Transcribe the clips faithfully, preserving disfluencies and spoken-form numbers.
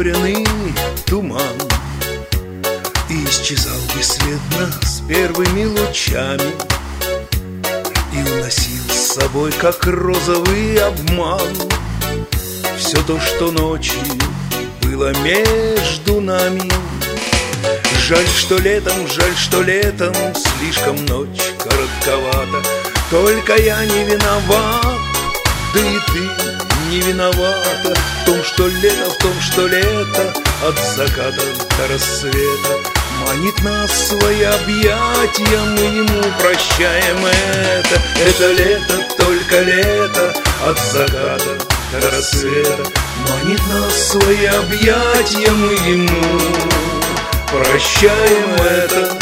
серебряный туман и исчезал бесследно с первыми лучами, и уносил с собой, как розовый обман, все то, что ночью было между нами. Жаль, что летом, жаль, что летом слишком ночь коротковата. Только я не виноват, да и ты не виновата в том, что лето, в том, что лето от заката до рассвета манит нас в свои объятия, мы ему прощаем это. Это лето, только лето от заката до рассвета манит нас в свои объятия, мы ему прощаем это.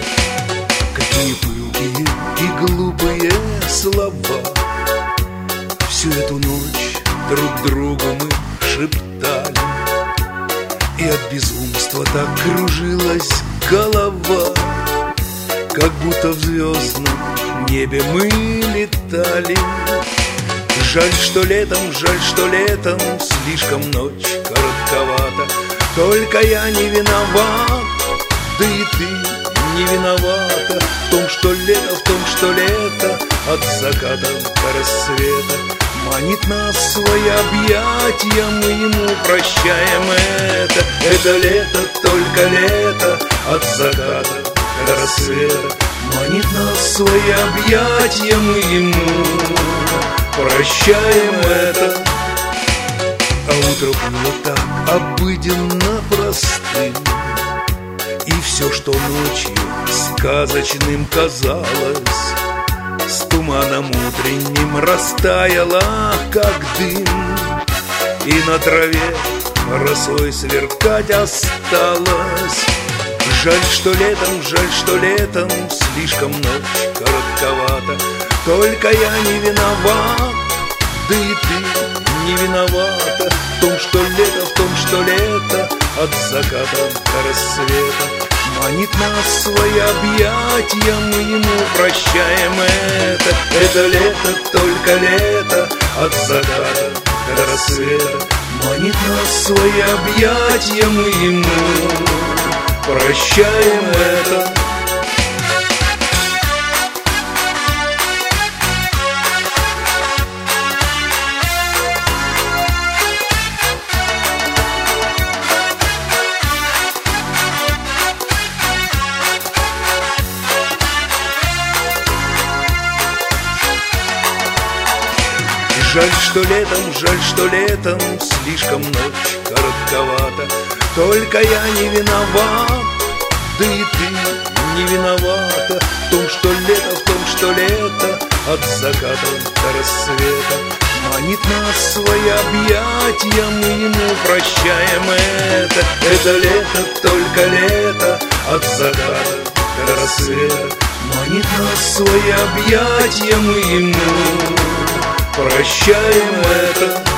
Какие пылкие и глупые слова всю эту ночь друг другу мы шептали, и от безумства так кружилась голова, как будто в звездном небе мы летали. Жаль, что летом, жаль, что летом слишком ночь коротковата. Только я не виноват, да и ты не виновата в том, что лето, в том, что лето от заката до рассвета манит нас в свои объятия, мы ему прощаем это. Это лето, только лето от заката до рассвета манит нас в свои объятия, мы ему прощаем это. А утро было так обыденно простым, и все, что ночью сказочным казалось, с туманом утренним растаяло, как дым, и на траве росой сверкать осталось. Жаль, что летом, жаль, что летом слишком ночь коротковата. Только я не виноват, да и ты не виновата в том, что лето, в том, что лето от заката до рассвета манит нас в свои объятия, мы ему прощаем это. Это лето, только лето от заката до рассвета манит нас в свои объятия, мы ему прощаем это. Жаль, что летом, жаль, что летом слишком ночь коротковата. Только я не виноват, да и ты не виновата в том, что лето, в том, что лето от заката до рассвета манит нас в свои объятия, мы ему прощаем это. Это лето, только лето от заката до рассвета манит нас в свои объятия, мы ему прощаем это.